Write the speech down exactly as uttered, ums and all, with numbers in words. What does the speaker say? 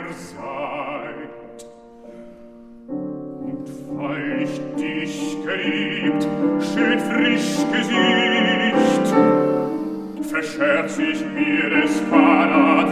ihr seid. Und weil ich dich geliebt, schön frisch Gesicht, verscherz ich mir des Paradies